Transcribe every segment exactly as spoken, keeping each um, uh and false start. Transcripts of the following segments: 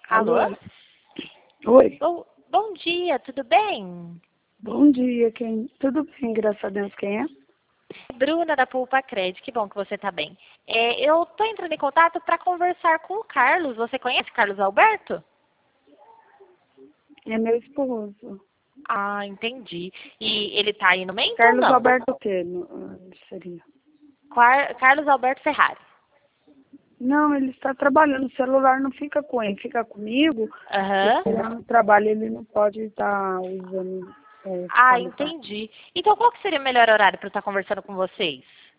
Alô? Alô? Oi. Bom, bom dia, tudo bem? Bom dia, quem? Tudo bem, graças a Deus, quem é? Bruna da Pulpa Cred, que bom que você está bem. É, eu estou entrando em contato para conversar com o Carlos. Você conhece Carlos Alberto? É meu esposo. Ah, entendi. E ele está aí no momento ou Carlos não? Alberto o quê? no- ah, seria? Quar- Carlos Alberto Ferrari. Não, ele está trabalhando, o celular não fica com ele, fica comigo, Aham. porque lá no trabalho ele não pode estar usando, é, Ah, ficando com... entendi. Então qual que seria o melhor horário para eu estar conversando com vocês?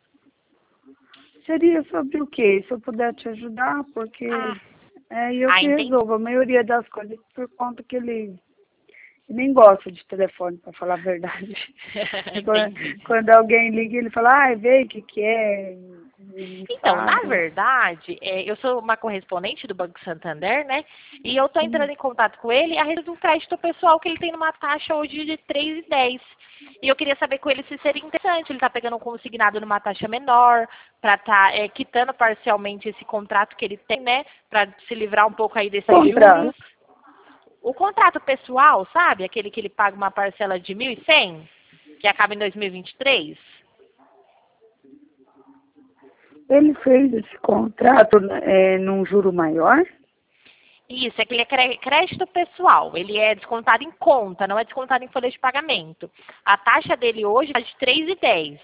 Seria sobre o quê? Se eu puder te ajudar, porque Ah, é eu ah que entendi. resolvo a maioria das coisas, por conta que ele nem gosta de telefone, para falar a verdade. Entendi. Quando, quando alguém liga, ele fala, ai, vê o que que é, e Então, na fala. verdade, é, eu sou uma correspondente do Banco Santander, né? E eu estou entrando Hum. em contato com ele a respeito do crédito pessoal que ele tem numa taxa hoje de três e dez. E eu queria saber com ele se seria interessante ele estar pegando um consignado numa taxa menor, para estar quitando parcialmente esse contrato que ele tem, né? Para se livrar um pouco aí desses Contrato. juros. O contrato pessoal, sabe? Aquele que ele paga uma parcela de mil e cem, que acaba em dois mil e vinte e três. Ele fez esse contrato é, num juro maior? Isso, aquele é cre- crédito pessoal. Ele é descontado em conta, não é descontado em folha de pagamento. A taxa dele hoje é de três e dez.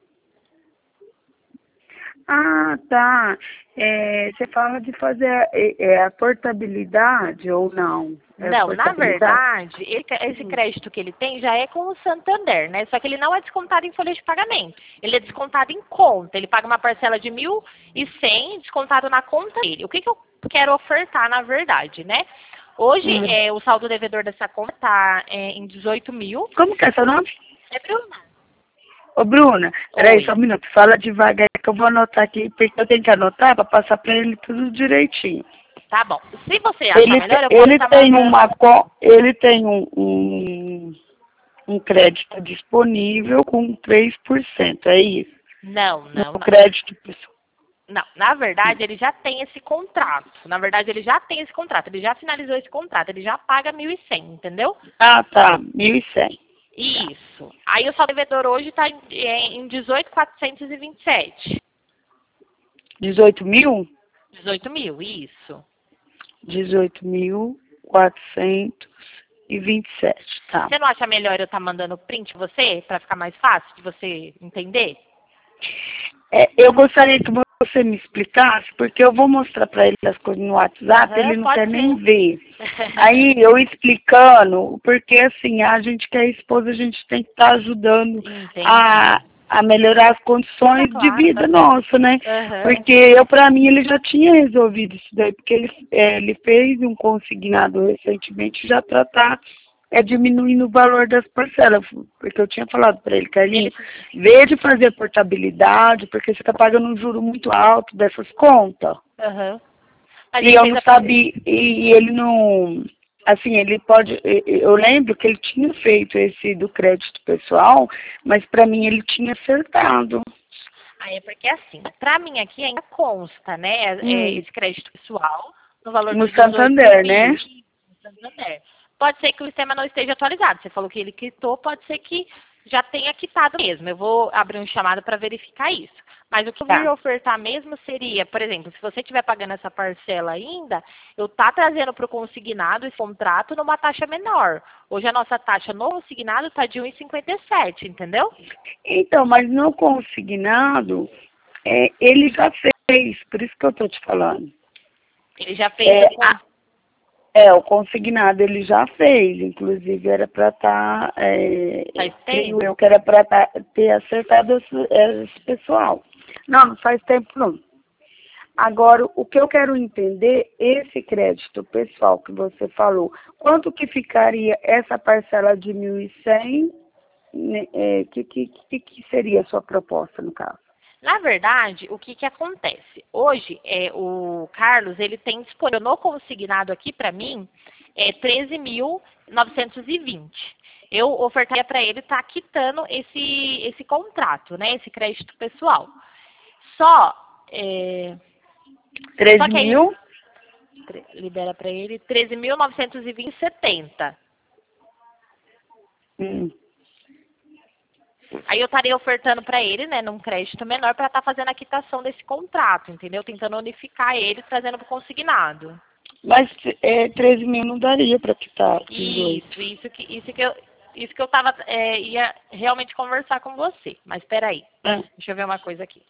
Ah, tá. É, você fala de fazer é, é, a portabilidade ou não? É a Não, na portabilidade? verdade, ele- esse Hum. crédito que ele tem já é com o Santander, né? Só que ele não é descontado em folha de pagamento. Ele é descontado em conta. Ele paga uma parcela de mil e cem descontado na conta dele. O que, que eu quero ofertar, na verdade, né? Hoje, Hum. é, o saldo devedor dessa conta está em dezoito mil. Como que é seu nome? É, Bruna? Ô, Bruna, peraí só Oi. um minuto. Fala devagar que eu vou anotar aqui, porque eu tenho que anotar para passar para ele tudo direitinho. Tá bom. Se você achar Ele, te- melhor, eu posso ele estar tem mandando. uma co- ele tem um, um, um crédito disponível com três por cento, é isso? Não, No não, não. crédito pessoal. Não, na verdade, ele já tem esse contrato. Na verdade, ele já tem esse contrato. Ele já finalizou esse contrato. Ele já paga mil e cem, entendeu? Ah, tá, mil e cem. Tá. Isso. Aí o saldo devedor hoje está em, em dezoito mil quatrocentos e vinte e sete. dezoito mil? dezoito mil, isso. dezoito mil quatrocentos e vinte e sete, tá. Você não acha melhor eu estar mandando print pra você, para ficar mais fácil de você entender? É, eu gostaria que você me explicasse, porque eu vou mostrar para ele as coisas no WhatsApp, Aham, ele não pode quer nem ser. ver. Aí eu explicando, porque assim, a gente que é esposa, a gente tem que estar ajudando Entendi. a, a melhorar as Não, condições de claro, tá vida certo. nossa, né? Aham. Porque eu, para mim, ele já tinha resolvido isso daí, porque ele, é, ele fez um consignado recentemente já tratar é diminuindo o valor das parcelas, porque eu tinha falado para ele, Carlinhos, Ele... vê de fazer portabilidade, porque você está pagando um juro muito alto dessas contas. Aham. Mas E ele eu fez não a... sabia, e ele não, assim, ele pode, eu lembro que ele tinha feito esse do crédito pessoal, mas para mim ele tinha acertado. Ah, é porque assim, pra mim aqui ainda consta, né, é, Hum, esse crédito pessoal no valor no dos dezoito Santander, mil né? no Santander. Pode ser que o sistema não esteja atualizado. Você falou que ele quitou, pode ser que já tenha quitado mesmo. Eu vou abrir um chamado para verificar isso. Mas o que eu Tá. ia ofertar mesmo seria, por exemplo, se você estiver pagando essa parcela ainda, eu tá trazendo para o consignado esse contrato numa taxa menor. Hoje a nossa taxa no consignado está de um vírgula cinquenta e sete, entendeu? Então, mas no consignado, é, ele já fez, por isso que eu estou te falando. Ele já fez É, o a- con- é, o consignado ele já fez, inclusive era para estar, é, faz creio tempo. eu que era para ter acertado esse, esse pessoal. Não, não faz tempo não. Agora, o que eu quero entender, esse crédito pessoal que você falou, quanto que ficaria essa parcela de mil e cem, né, é, que, que, que, que seria a sua proposta no caso? Na verdade, o que que acontece? Hoje, é, o Carlos, ele tem disponível no consignado aqui para mim, é treze mil novecentos e vinte. Eu ofertaria para ele estar quitando esse, esse contrato, né? Esse crédito pessoal. Só, é, três só que aí, mil? libera para ele treze mil novecentos e vinte e setenta. Hum. Aí eu estaria ofertando para ele, né, num crédito menor, para estar tá fazendo a quitação desse contrato, entendeu? Tentando unificar ele, trazendo para o consignado. Mas é, treze mil não daria para quitar Isso, isso que, isso que eu, isso que eu tava, é, ia realmente conversar com você. Mas espera aí, Ah. deixa eu ver uma coisa aqui.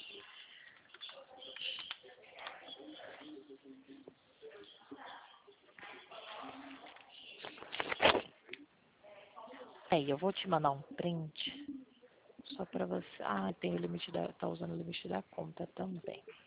Aí, eu vou te mandar um print só para você. Ah, tem o limite da, tá usando o limite da conta também.